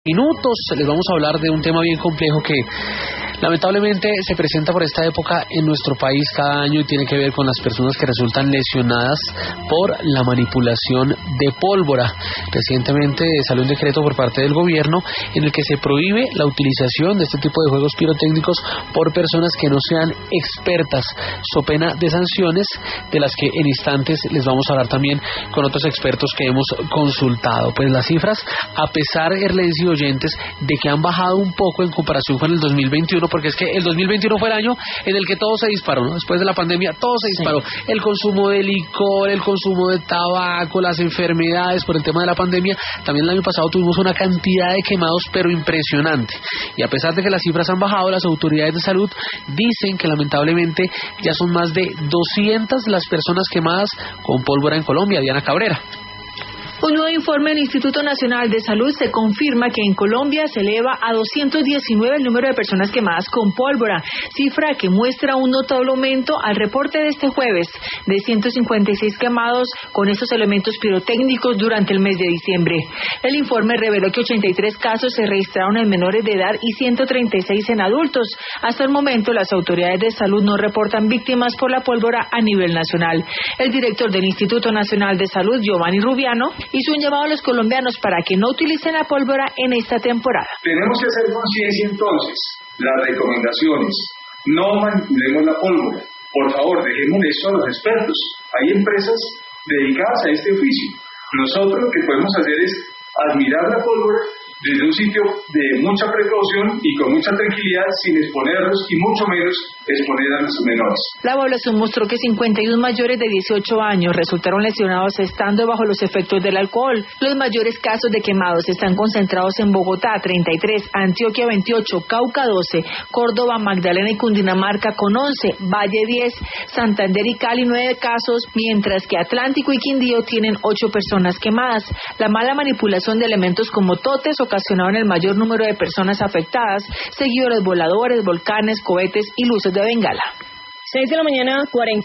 Minutos les vamos a hablar de un tema bien complejo que lamentablemente se presenta por esta época en nuestro país cada año y tiene que ver con las personas que resultan lesionadas por la manipulación de pólvora. Recientemente salió un decreto por parte del gobierno en el que se prohíbe la utilización de este tipo de juegos pirotécnicos por personas que no sean expertas, so pena de sanciones de las que en instantes les vamos a hablar también con otros expertos que hemos consultado. Pues las cifras, a pesar de oyentes, de que han bajado un poco en comparación con el 2021, porque es que el 2021 fue el año en el que todo se disparó, ¿no? Después de la pandemia todo se disparó, sí. El consumo de licor, el consumo de tabaco, las enfermedades por el tema de la pandemia. También el año pasado tuvimos una cantidad de quemados pero impresionante, y a pesar de que las cifras han bajado, las autoridades de salud dicen que lamentablemente ya son más de 200 las personas quemadas con pólvora en Colombia. Diana Cabrera. Un nuevo informe del Instituto Nacional de Salud se confirma que en Colombia se eleva a 219 el número de personas quemadas con pólvora, cifra que muestra un notable aumento al reporte de este jueves de 156 quemados con estos elementos pirotécnicos durante el mes de diciembre. El informe reveló que 83 casos se registraron en menores de edad y 136 en adultos. Hasta el momento, las autoridades de salud no reportan víctimas por la pólvora a nivel nacional. El director del Instituto Nacional de Salud, Giovanni Rubiano, hizo un llamado a los colombianos para que no utilicen la pólvora en esta temporada. Tenemos que hacer conciencia entonces, las recomendaciones, no manipulemos la pólvora, por favor dejemos esto a los expertos, hay empresas dedicadas a este oficio, nosotros lo que podemos hacer es admirar la pólvora desde un sitio de mucha precaución y con mucha tranquilidad, sin exponerlos y mucho menos exponer a los menores. La evaluación mostró que 51 mayores de 18 años resultaron lesionados estando bajo los efectos del alcohol. Los mayores casos de quemados están concentrados en Bogotá, 33, Antioquia, 28, Cauca, 12, Córdoba, Magdalena y Cundinamarca con 11, Valle, 10, Santander y Cali, 9 casos, mientras que Atlántico y Quindío tienen 8 personas quemadas. La mala manipulación de elementos como totes ocasionaron el mayor número de personas afectadas, seguido de los voladores, volcanes, cohetes y luces de bengala. 6 de la mañana, 40.